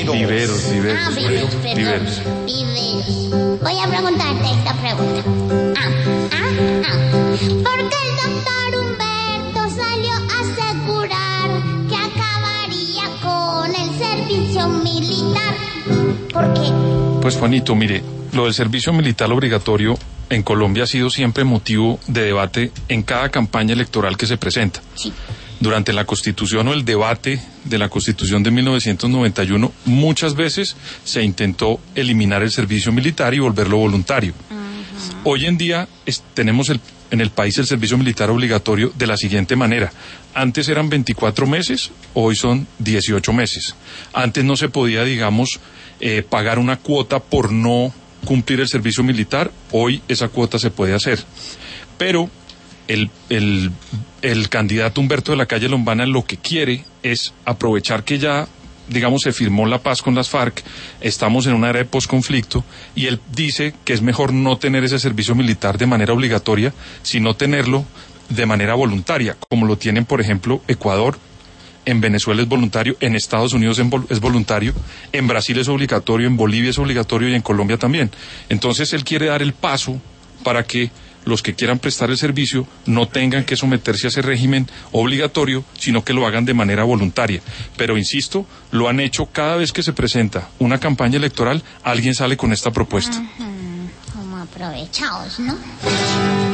Viveros, viveros, perdón. viveros. Viveros. Voy a preguntarte esta pregunta. ¿Por qué el doctor Humberto salió a asegurar que acabaría con el servicio militar? ¿Por qué? Pues Juanito, mire, lo del servicio militar obligatorio en Colombia ha sido siempre motivo de debate en cada campaña electoral que se presenta. Sí. Durante la Constitución o el debate de la Constitución de 1991, muchas veces se intentó eliminar el servicio militar y volverlo voluntario. Hoy en día tenemos en el país el servicio militar obligatorio de la siguiente manera. Antes eran 24 meses, hoy son 18 meses. Antes no se podía, digamos, pagar una cuota por no cumplir el servicio militar, hoy esa cuota se puede hacer. Pero el candidato Humberto de la Calle Lombana lo que quiere es aprovechar que ya, digamos, se firmó la paz con las FARC, estamos en una era de posconflicto, y él dice que es mejor no tener ese servicio militar de manera obligatoria, sino tenerlo de manera voluntaria, como lo tienen, por ejemplo, Ecuador. En Venezuela es voluntario, en Estados Unidos es voluntario, en Brasil es obligatorio, en Bolivia es obligatorio y en Colombia también. Entonces él quiere dar el paso para que los que quieran prestar el servicio no tengan que someterse a ese régimen obligatorio, sino que lo hagan de manera voluntaria. Pero insisto, lo han hecho cada vez que se presenta una campaña electoral, alguien sale con esta propuesta. Como aprovechados, ¿no?